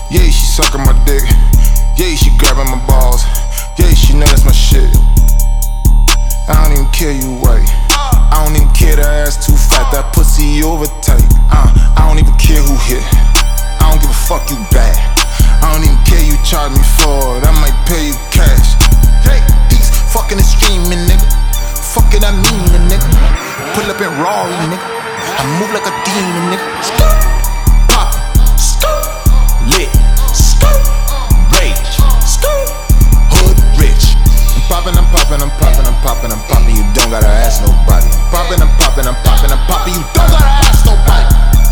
Yeah, she sucking my dick. Yeah, she grabbing my balls. Yeah, she know that's my shit. I don't even care you white. I don't even care that ass too fat. That pussy over tight. I don't even care who hit. I don't give a fuck you back. I don't even care you charge me for it. I might pay you cash. Hey, peace, fucking and streaming, nigga. Fuck it, I mean it, nigga. Pull up in Raleigh, nigga. I move like a demon, nigga. Pop, lit, rage, hood rich. I'm popping, I'm popping, I'm popping, I'm popping, I'm popping. You don't gotta ask nobody. I'm popping, I'm popping, I'm popping, I'm popping. You don't gotta ask nobody.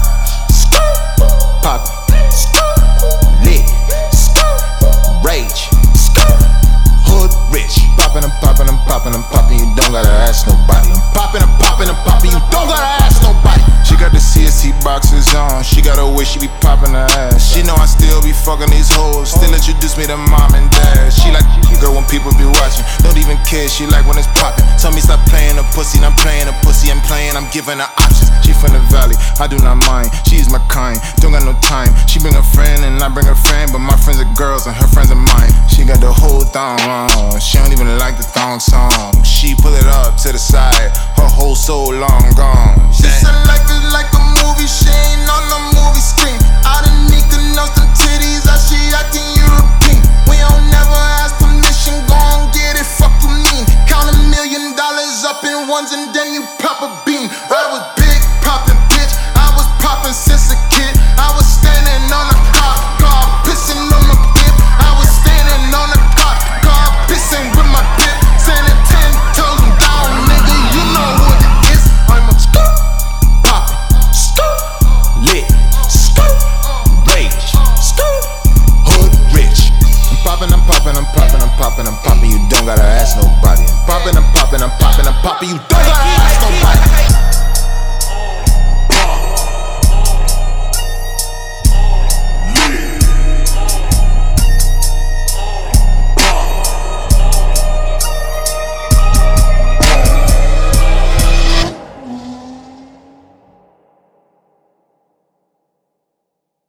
Pop, lit, rage, hood rich. Popping, I'm popping, I'm popping, I'm popping. You don't gotta ask nobody. I'm popping, I'm popping, I'm popping. You don't gotta ask nobody. She got the CST boxes on. She got a way she be popping her ass. She know I still be fucking these hoes. Still introduce me to mom and dad. She like girl when people be watching. Don't even care. She like when it's popping. Tell me stop playing a pussy. And I'm playing a pussy. I'm playing. I'm giving her options. She from the valley. I do not mind. She's my kind. Don't got no time. She bring a friend and I bring a friend. But my friends are girls and her friends are mine. She got the whole thong on. She don't even like the thong song. She pull it up to the side. Her whole soul long gone. She said life is like a movie. She ain't on